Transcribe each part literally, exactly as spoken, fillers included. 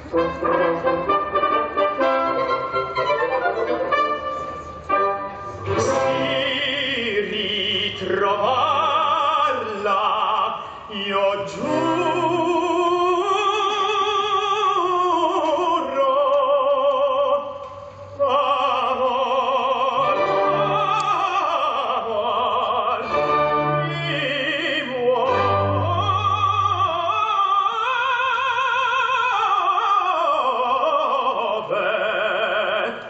Si ritrovarla, io giuro, amor, amor, mi muove.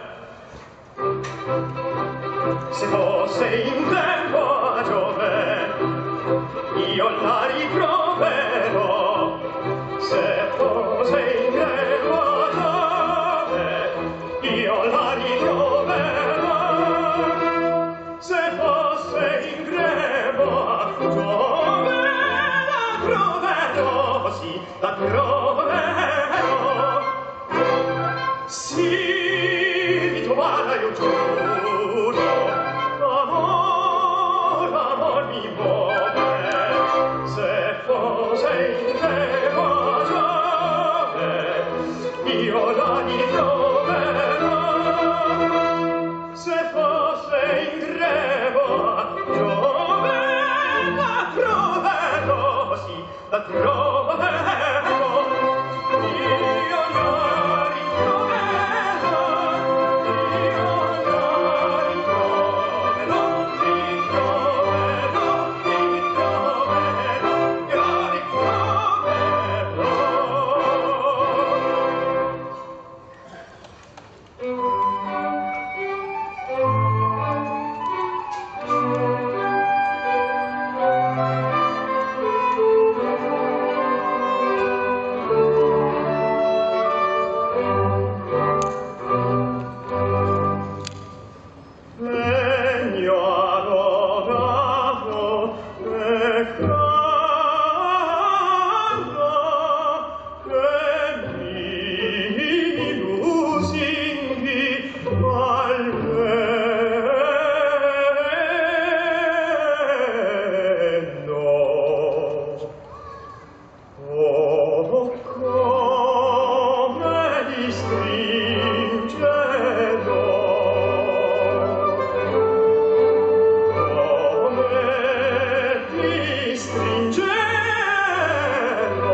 Se fosse in tempo a Giove, io la ritroverò. Se fosse in tempo a Giove, io la ritroverò. Se fosse in tempo a Giove, la troverò, sì, la troverò. Si ritrovarla io giuro, amor, amor mi muove. Se fosse in tempo a Giove, io la ritroverò. Se fosse in tempo a Giove, la troverò, sì, la troverò. Io la ritroverò, io la ritroverò, ritroverò, ritroverò, io ritroverò. Legno adorato e canto che mi lusinghi al vento. Oh, come li stringerò, come li stringerò,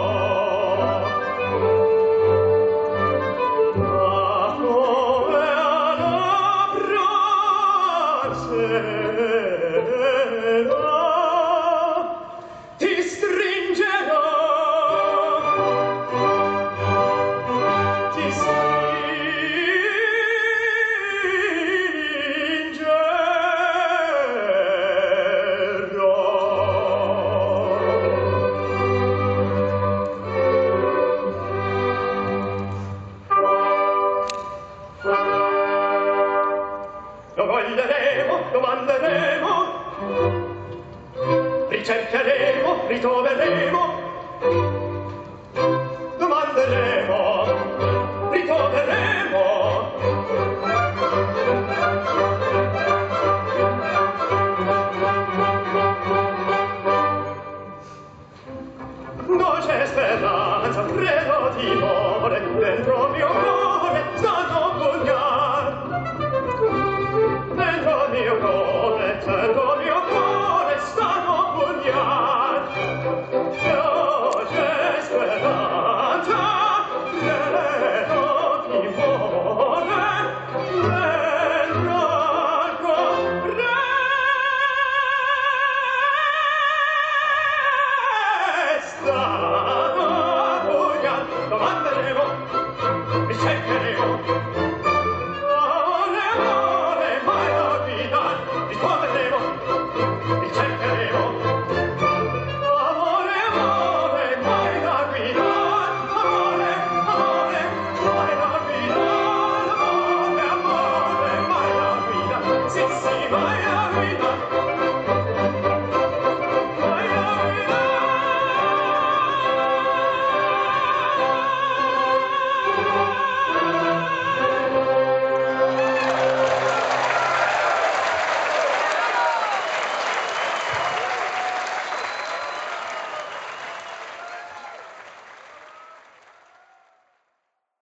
ma come ad abbraccerò, ti stringerò, ti Domanderemo, domanderemo, ricercheremo, ritroveremo, domanderemo, ritroveremo. Dolce speranza, credo timore dentro mio cuore.